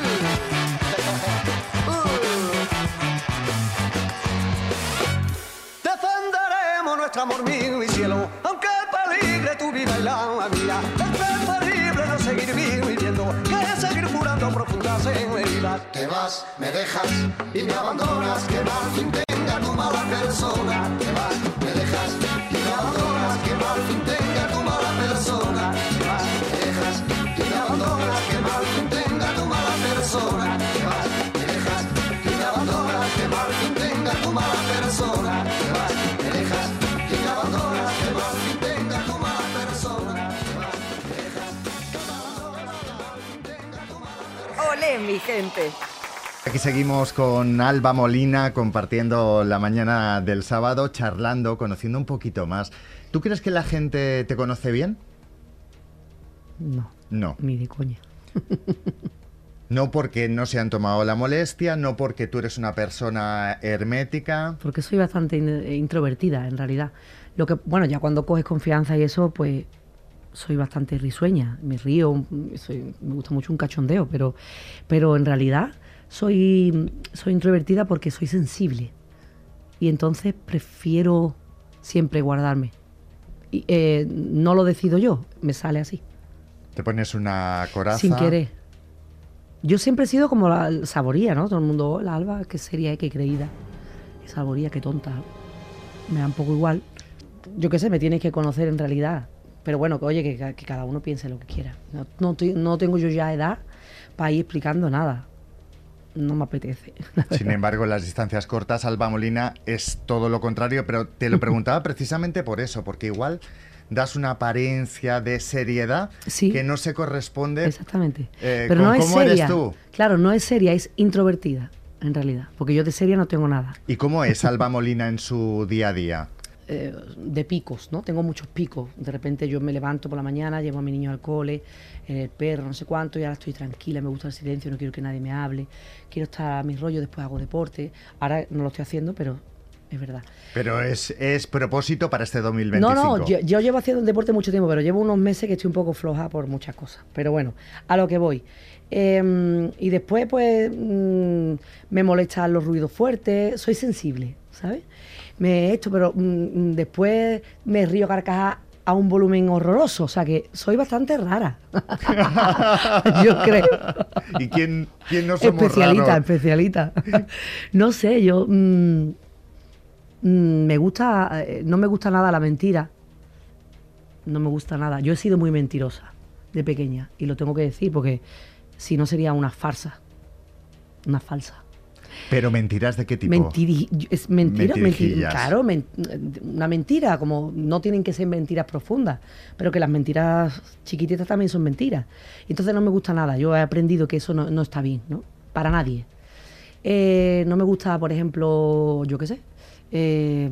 Defenderemos nuestro amor mío y cielo, aunque peligre tu vida y la mía. Es preferible no seguir viviendo que seguir curando profundas heridas. Te vas, me dejas y me abandonas, que mal fin tenga tu mala persona. Te vas, me dejas y me abandonas, que mal fin tenga tu mala persona. Te vas, me dejas y me abandonas, que mal fin tenga tu mala persona. Te vas, me dejas persona, te vas, me dejas y me abandonas, que mal fin tenga tu mala persona, te vas, me dejas y me abandonas, que mal fin tenga tu mala persona. ¡Olé, mi gente! Aquí seguimos con Alba Molina compartiendo la mañana del sábado, charlando, conociendo un poquito más. ¿Tú crees que la gente te conoce bien? No. No. Ni de coña. No porque no se han tomado la molestia, no porque tú eres una persona hermética. Porque soy bastante in- introvertida, en realidad. Lo que, bueno, ya cuando coges confianza y eso, pues soy bastante risueña. Me río, soy, me gusta mucho un cachondeo, pero, pero en realidad soy, soy introvertida porque soy sensible. Y entonces prefiero siempre guardarme. Y, eh, no lo decido yo, me sale así. Te pones una coraza. Sin querer. Yo siempre he sido como la Saboría, ¿no? Todo el mundo, hola Alba, qué seria, qué creída. Qué Saboría, qué tonta. Me da un poco igual. Yo qué sé, me tienes que conocer en realidad. Pero bueno, que oye, que, que cada uno piense lo que quiera. No, no, estoy- no tengo yo ya edad para ir explicando nada. No me apetece. Sin embargo, en las distancias cortas, Alba Molina es todo lo contrario, pero te lo preguntaba precisamente por eso, porque igual das una apariencia de seriedad Sí. que no se corresponde Exactamente. eh, Pero con no es cómo seria. eres tú. Claro, no es seria, es introvertida, en realidad. Porque yo de seria no tengo nada. ¿Y cómo es Alba Molina en su día a día? Eh, de picos, ¿no? Tengo muchos picos. De repente yo me levanto por la mañana, llevo a mi niño al cole, el perro, no sé cuánto, y ahora estoy tranquila, me gusta el silencio, no quiero que nadie me hable, quiero estar a mi rollo, después hago deporte. Ahora no lo estoy haciendo, pero es verdad. Pero es, es propósito para este dos mil veinticinco. No, no, yo, yo llevo haciendo el deporte mucho tiempo, pero llevo unos meses que estoy un poco floja por muchas cosas. Pero bueno, a lo que voy. Eh, y después, pues, mm, me molestan los ruidos fuertes, soy sensible, ¿sabes? Me esto, pero mm, después me río carcajadas a un volumen horroroso, o sea que soy bastante rara. Yo creo. ¿Y quién, quién no somos Especialita, raros? especialita. No sé, yo mm, mm, me gusta, eh, no me gusta nada la mentira. No me gusta nada. Yo he sido muy mentirosa de pequeña y lo tengo que decir porque si no sería una farsa, una falsa. ¿Pero mentiras de qué tipo? Mentiri, es mentira, mentira, Mentirijillas. claro, men- una mentira, como no tienen que ser mentiras profundas, pero que las mentiras chiquititas también son mentiras. Entonces no me gusta nada, yo he aprendido que eso no, no está bien, ¿no? Para nadie. Eh, no me gusta, por ejemplo, yo qué sé, eh,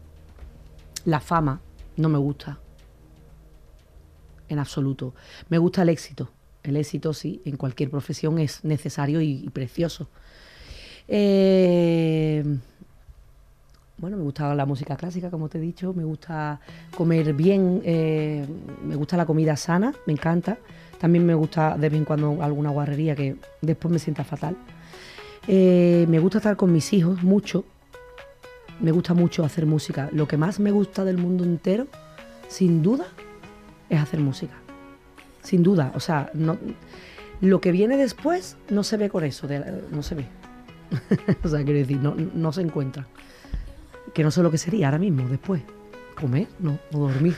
la fama, no me gusta, en absoluto. Me gusta el éxito, el éxito sí, en cualquier profesión es necesario y, y precioso. Eh, bueno, me gusta la música clásica, como te he dicho, me gusta comer bien, eh, me gusta la comida sana, me encanta. También me gusta de vez en cuando alguna guarrería que después me sienta fatal. Eh, me gusta estar con mis hijos mucho, me gusta mucho hacer música. Lo que más me gusta del mundo entero, sin duda, es hacer música. Sin duda, o sea, no, lo que viene después no se ve con eso, de, no se ve. O sea, quiero decir, no, no se encuentra. Que no sé lo que sería ahora mismo, después. ¿Comer? No, o dormir.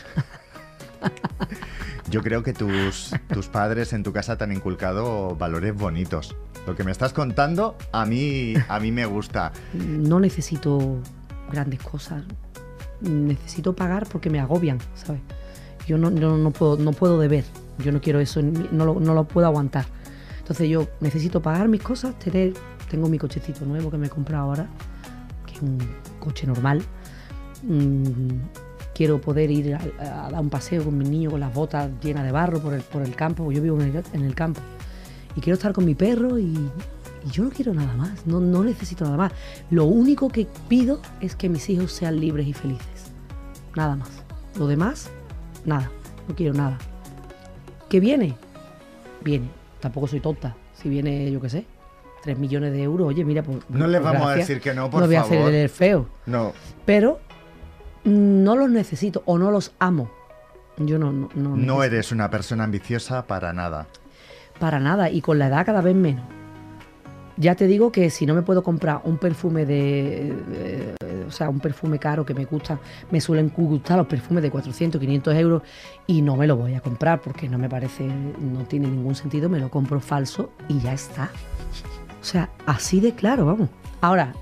Yo creo que tus, tus padres en tu casa te han inculcado valores bonitos. Lo que me estás contando, a mí, a mí me gusta. No necesito grandes cosas. Necesito pagar porque me agobian, ¿sabes? Yo no, no, no, puedo, no puedo deber. Yo no quiero eso, no lo, no lo puedo aguantar. Entonces yo necesito pagar mis cosas, tener... Tengo mi cochecito nuevo que me he comprado ahora, que es un coche normal. Mm, quiero poder ir a, a dar un paseo con mis niños con las botas llenas de barro por el, por el campo. Yo vivo en el, en el campo. Y quiero estar con mi perro y, y yo no quiero nada más. No, no necesito nada más. Lo único que pido es que mis hijos sean libres y felices. Nada más. Lo demás, nada. No quiero nada. ¿Qué viene? Viene. Tampoco soy tonta. Si viene, yo qué sé, tres millones de euros, oye, mira, pues... No les pues vamos a gracias. decir que no, por No voy a favor. hacer el feo. No. Pero no los necesito o no los amo. Yo no... No, no, No necesito. eres una persona ambiciosa para nada. Para nada, y con la edad cada vez menos. Ya te digo que si no me puedo comprar un perfume de... de- o sea, un perfume caro que me gusta, me suelen gustar los perfumes de cuatrocientos, quinientos euros y no me lo voy a comprar porque no me parece, no tiene ningún sentido, me lo compro falso y ya está. O sea, así de claro, vamos. Ahora,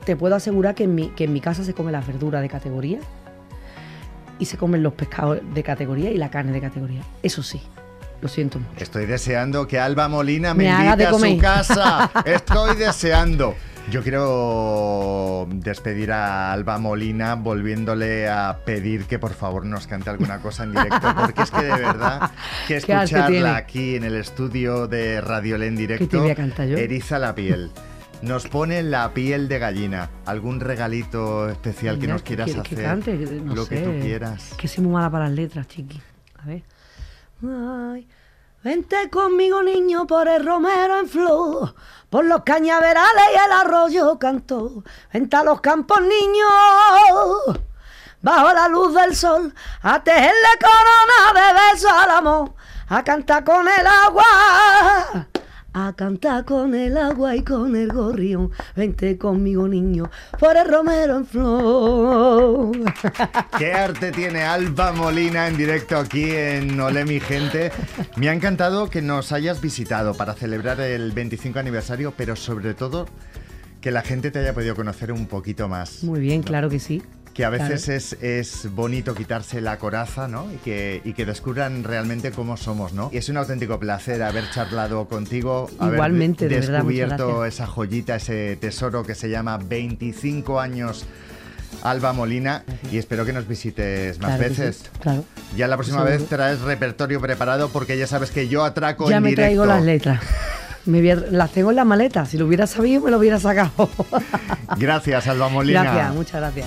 te puedo asegurar que en mi, que en mi casa se come las verduras de categoría y se comen los pescados de categoría y la carne de categoría. Eso sí, lo siento mucho. Estoy deseando que Alba Molina me, Me haga invite de a comer. su casa. Estoy deseando. Yo quiero despedir a Alba Molina volviéndole a pedir que por favor nos cante alguna cosa en directo, porque es que de verdad que Qué arte tiene. escucharla aquí en el estudio de Radio L E en ¿Qué te directo voy a cantar yo? eriza la piel. Nos pone la piel de gallina. ¿Algún regalito especial que Mira, nos quieras que, hacer? que cante, que no Lo sé, que tú quieras. Que soy muy mala para las letras, chiqui. A ver. Ay, vente conmigo, niño, por el romero en flor, por los cañaverales y el arroyo cantó. Vente a los campos, niño, bajo la luz del sol, a tejerle corona de besos al amor, a cantar con el agua, a cantar con el agua y con el gorrión. Vente conmigo, niño, por el romero en flor. ¿Qué arte tiene Alba Molina en directo aquí en Olé, mi gente? Me ha encantado que nos hayas visitado para celebrar el veinticinco aniversario, pero sobre todo que la gente te haya podido conocer un poquito más. Muy bien, claro que sí. Que a veces Claro. es, es bonito quitarse la coraza, ¿no? Y que, y que descubran realmente cómo somos, ¿no? Y es un auténtico placer haber charlado contigo, Igualmente, haber de verdad, muchas descubierto gracias. esa joyita, ese tesoro que se llama veinticinco años Alba Molina, y espero que nos visites más Claro que veces. sí, claro. Ya la próxima Seguro. vez traes repertorio preparado, porque ya sabes que yo atraco Ya en me directo. traigo las letras. Me voy a- las tengo en la maleta. Si lo hubiera sabido, me lo hubiera sacado. Gracias, Alba Molina. Gracias, muchas gracias.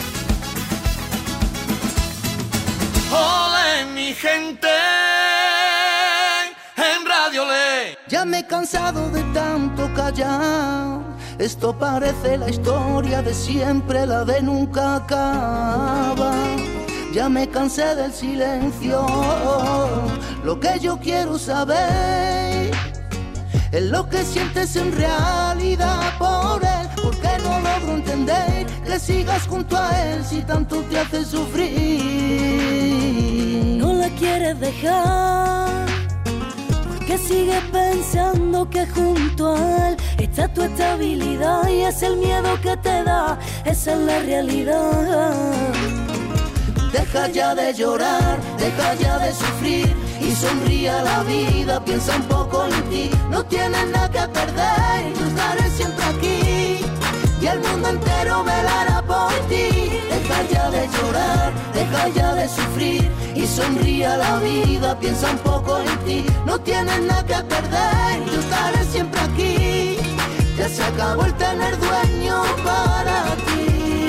Ole, mi gente, en Radio Le. Ya me he cansado de tanto callar. Esto parece la historia de siempre, la de nunca acaba. Ya me cansé del silencio. Lo que yo quiero saber es lo que sientes en realidad por él. Porque no logro entender que sigas junto a él si tanto te hace sufrir. No la quieres dejar porque sigues pensando que junto a él está tu estabilidad y es el miedo que te da, esa es la realidad. Deja ya de llorar, deja ya de sufrir y sonríe a la vida, piensa un poco en ti. No tienes nada que perder, yo estaré siempre aquí y el mundo entero velará por ti. Deja ya de llorar, deja ya de sufrir y sonríe a la vida, piensa un poco en ti. No tienes nada que perder, yo estaré siempre aquí. Ya se acabó el tener dueño para ti.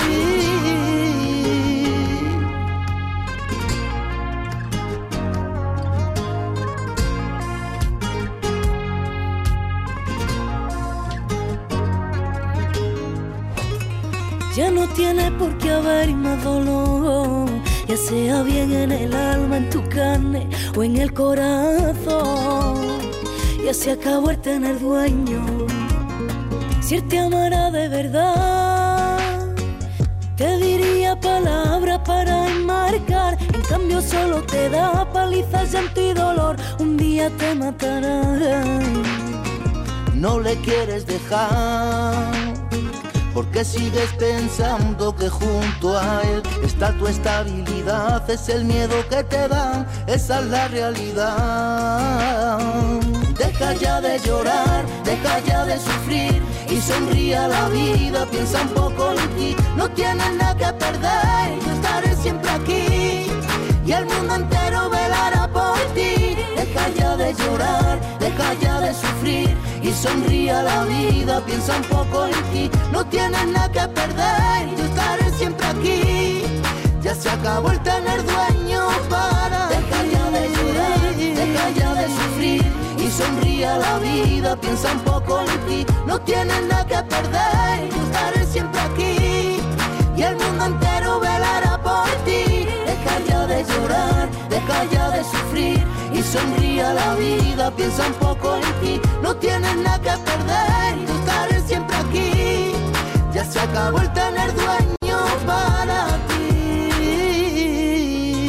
Ya no tiene por qué haber más dolor, ya sea bien en el alma, en tu carne o en el corazón. Ya se acabó el tener dueño. Si él te amara de verdad, te diría palabras para enmarcar. En cambio solo te da palizas, llanto y dolor. Un día te matará. No le quieres dejar porque sigues pensando que junto a él está tu estabilidad. Es el miedo que te dan, esa es la realidad. Deja ya de llorar, deja ya de sufrir y sonríe a la vida, piensa un poco en ti. No tienes nada que perder, yo estaré siempre aquí y el mundo entero velará por ti. Deja ya de llorar, deja ya de sufrir y sonríe a la vida, piensa un poco en ti. No tienes nada que perder, yo estaré siempre aquí. Ya se acabó el tener dueño para deja ya de llorar, deja ya de sufrir y sonríe a la vida, piensa un poco en ti. No tienes nada que perder, yo estaré siempre aquí y el mundo entero velará por ti. Deja ya de llorar, deja ya de sufrir y sonríe a la vida, piensa un poco en ti. No tienes nada que perder, yo estaré siempre aquí. Ya se acabó el tener dueño para ti.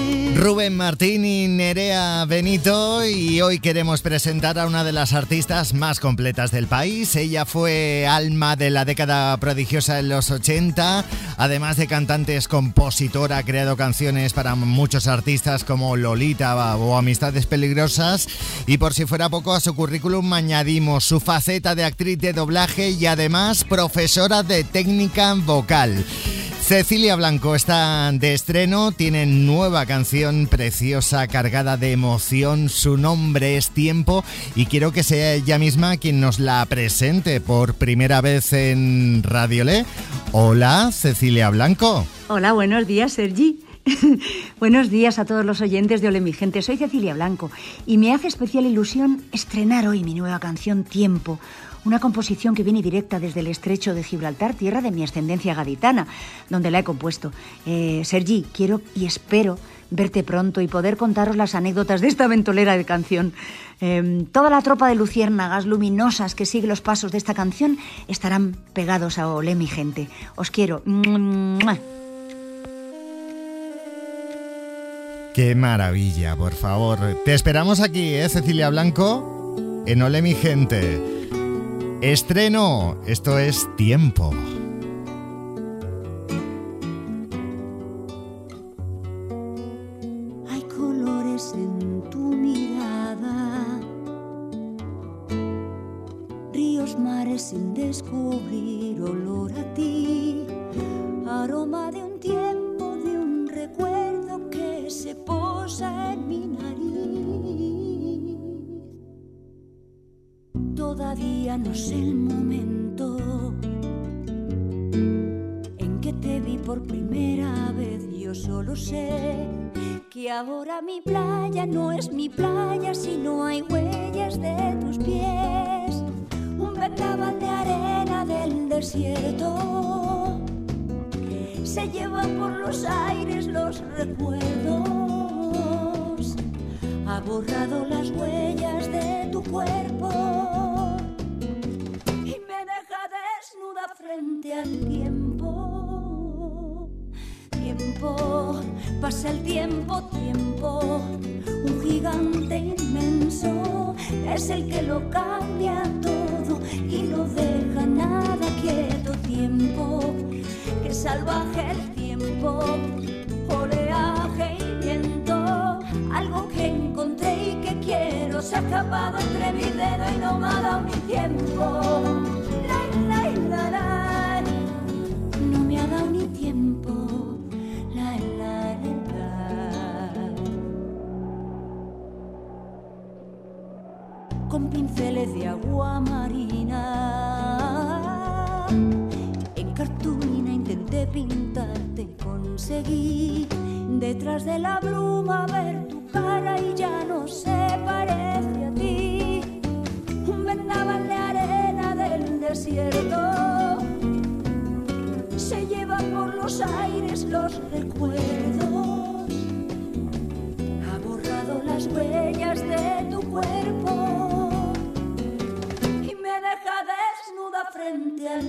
Rubén Martín y Nerea Benito, y hoy queremos presentar a una de las artistas más completas del país. Ella fue alma de la década prodigiosa en los ochenta, además de cantante, es compositora, ha creado canciones para muchos artistas como Lolita o Amistades Peligrosas, y por si fuera poco, a su currículum añadimos su faceta de actriz de doblaje y además profesora de técnica vocal. Cecilia Blanco está de estreno, tiene nueva canción preciosa, cargada de emoción, su nombre es Tiempo, y quiero que sea ella misma quien nos la presente por primera vez en Radio Le. Hola, Cecilia Blanco. Hola, buenos días, Sergi. Buenos días a todos los oyentes de Ole mi gente, soy Cecilia Blanco y me hace especial ilusión estrenar hoy mi nueva canción Tiempo. Una composición que viene directa desde el estrecho de Gibraltar, tierra de mi ascendencia gaditana, donde la he compuesto. Eh, Sergi, quiero y espero verte pronto y poder contaros las anécdotas de esta ventolera de canción. Eh, toda la tropa de luciérnagas luminosas que sigue los pasos de esta canción estarán pegados a Olé mi gente. Os quiero. ¡Qué maravilla, por favor! Te esperamos aquí, ¿eh, Cecilia Blanco? En Olé mi gente. Estreno, esto es Tiempo. Hay colores en tu mirada, ríos, mares sin descubrir, olor a ti, aroma de un tiempo, de un recuerdo que se posa en mi nariz. Todavía no sé el momento en que te vi por primera vez. Yo solo sé que ahora mi playa no es mi playa si no hay huellas de tus pies. Un vendaval de arena del desierto se lleva por los aires los recuerdos. Ha borrado las huellas de tu cuerpo y me deja desnuda frente al tiempo. Tiempo, pasa el tiempo, tiempo, un gigante inmenso es el que lo cambia todo y no deja nada quieto. Tiempo, que salvaje el tiempo, oleaje y viento, algo que encontré y que quiero, se ha escapado entre mi dedo y no me ha dado mi tiempo. La, la, la, la. No me ha dado ni tiempo. La, la, la, la. Con pinceles de agua marina, en cartulina intenté pintarte, conseguí detrás de la bruma ver tu cara y ya no se parece a ti. Un vendaval de arena del desierto se lleva por los aires los recuerdos. Ha borrado las huellas de tu cuerpo y me deja desnuda frente al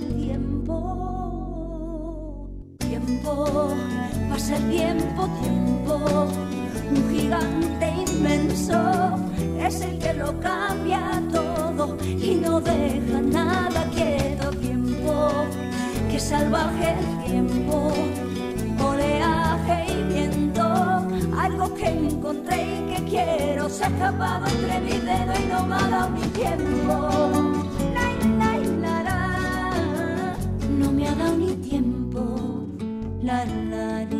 tiempo. Tiempo, pasa el tiempo, tiempo, un gigante inmenso es el que lo cambia todo y no deja nada quieto. Tiempo, que salvaje el tiempo, oleaje y viento, algo que encontré y que quiero, se ha escapado entre mi dedo y no me ha dado mi tiempo. La, la, la, la. No me ha dado ni tiempo. La, la, la.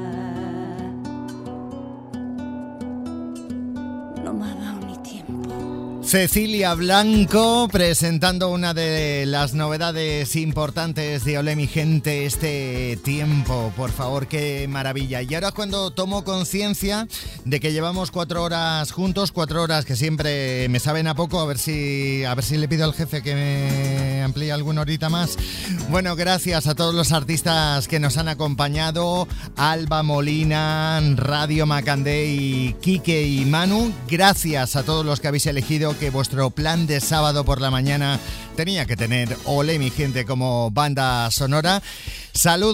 No me ha dado ni tiempo. Cecilia Blanco presentando una de las novedades importantes de Olé mi gente, este Tiempo, por favor, qué maravilla. Y ahora cuando tomo conciencia de que llevamos cuatro horas juntos, cuatro horas que siempre me saben a poco, a ver si a ver si le pido al jefe que me amplíe alguna horita más. Bueno, gracias a todos los artistas que nos han acompañado, Alba Molina, Radio Macandé y Quique y Manu. Gracias a todos los que habéis elegido que vuestro plan de sábado por la mañana tenía que tener Olé mi gente como banda sonora. Saludos.